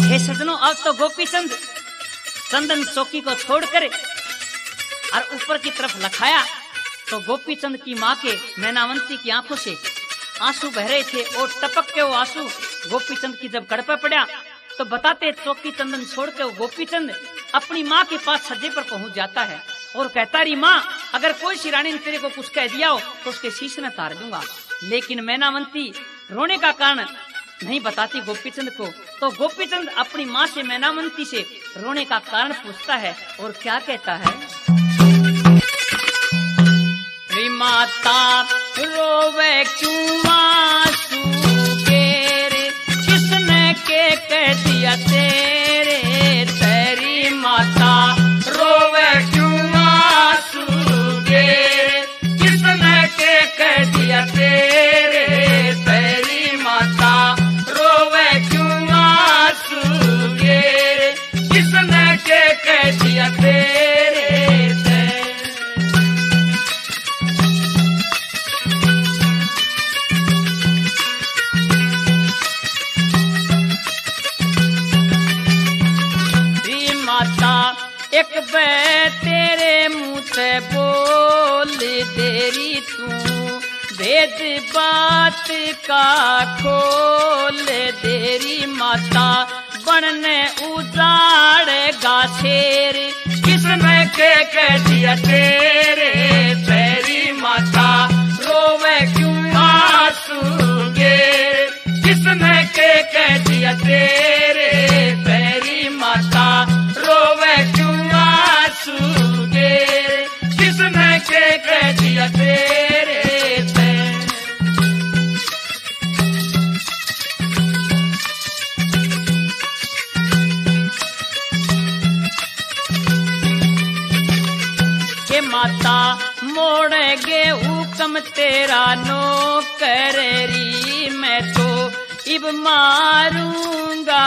हे सजनों, अब तो गोपीचंद चंदन चौकी को छोड़कर और ऊपर की तरफ लखाया तो गोपीचंद की माँ के मैनावंती की आंखों से आंसू बह रहे थे और टपक के वो आंसू गोपीचंद की जब कड़ पे पड़ा तो बताते चौकी चंदन छोड़ के वो गोपीचंद अपनी माँ के पास सज्जे पर पहुंच जाता है और कहता रही माँ, अगर कोई शिरानी ने तेरे को कुछ कह दिया हो तो उसके शीश में तार दूंगा। लेकिन मैनावंती रोने का कारण नहीं बताती गोपीचंद को। तो गोपीचंद अपनी माँ से मैनावंती से रोने का कारण पूछता है और क्या कहता है, माता रोवे क्यों आंसू गेरे, किसने के कह दिया तेरे, तेरी माता रोवे क्यों आंसू गेरे, किसने के कह दिया तेरे, तेरी माता रोवे क्यों आंसू गेरे, किसने के कह दिया तेरे। एक बे तेरे मुँह से बोल देरी तू, भेद बात का खोल देरी माता, बनने उजाड़ेगा शेर, किसने के कह दिया तेरे, तेरी माता रोवे क्यों आंसू गेरे, किसने के कह दिया तेरे, तेरी माता रोवे क्यों आंसू गेरे, किसने के कह दिया तेरे, के माता मोड़ेगे हुक्म तेरा नौकरी, मैं तो इब मारूंगा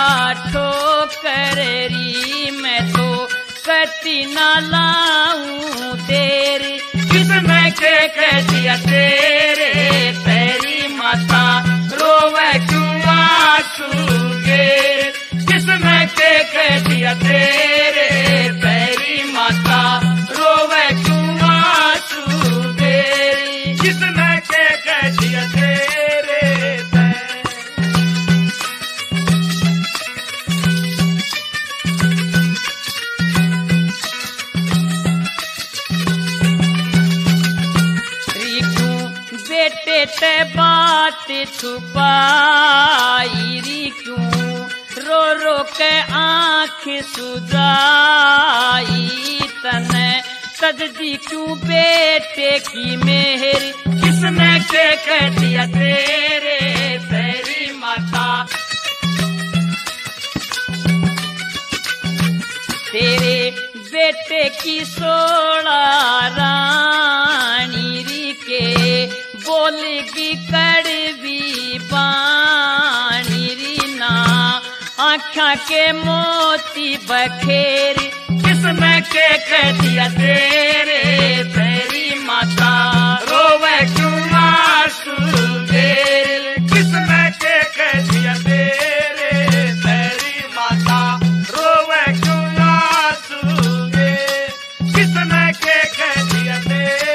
ठोकरी, मैं तो कटी ना लाऊं तेरी, किसने के कह दिया तेरे, तेरी माता रोवे क्यों आंसू गेरे, किसने के कह दिया तेरे, तेरी माता रोवे क्यों आंसू गेरे, किसने के कह दिया तेरे। बेटे ते बात छुपाई री क्यों, रो रो के आँख सुजाई तने, सजदी क्यों बेटे की मेहर, किसने के कह दिया तेरे, तेरी माता तेरे बेटे की 16 रानी री के, बोलेगी कड़वी बाणी री ना, आँखा के मोती बखेर, किसने के कह दिया तेरे, तेरी माता रोवे क्यों आंसू गेरे, किसने के कह दिया तेरे, तेरी माता रोवे क्यों आंसू गेरे, किसने के कह दिया तेरे।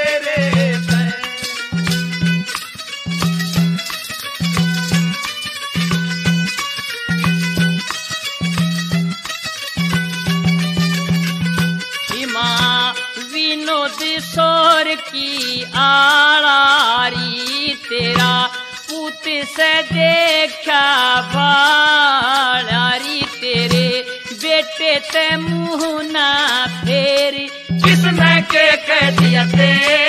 किशोर की आड़ारी, तेरा पूत से देखा भाड़ी, तेरे बेटे ते मुँह ना फेरी, किसने के कह दिया तेरे,